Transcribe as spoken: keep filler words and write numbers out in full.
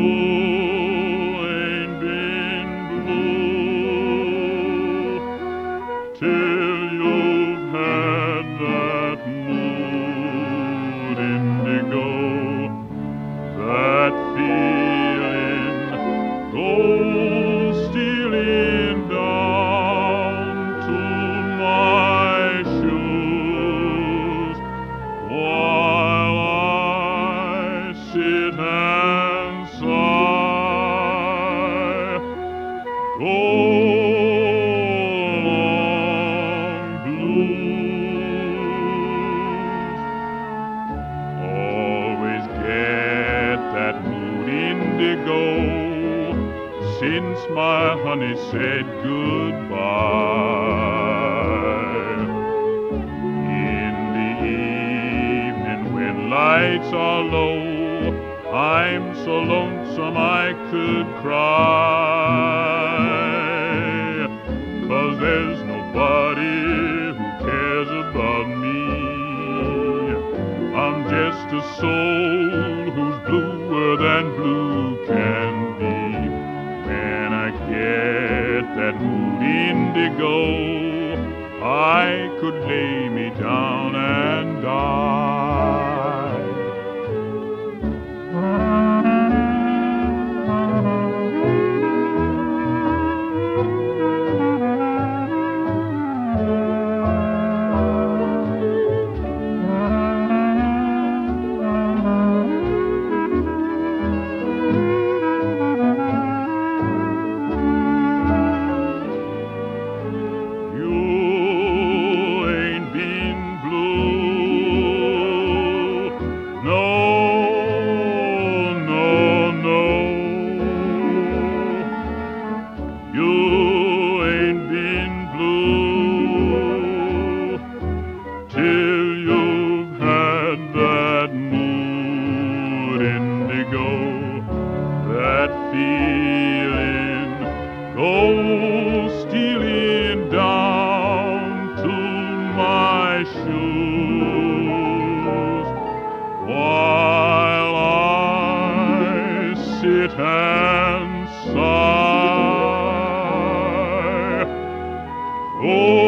ain't been blue till you've had that mood indigo, that feeling goes stealing down to my shoes while I sit and sigh. Go along, blues. Always get that mood indigo since my honey said goodbye. In the evening when lights are low, I'm so lonesome I could cry, 'cause there's nobody who cares about me. I'm just a soul who's bluer than blue can be. When I get that mood indigo, I could lay me down and die. You ain't been blue till you've had that mood indigo, that feeling goes stealing down to my shoes while I sit and sigh. Oh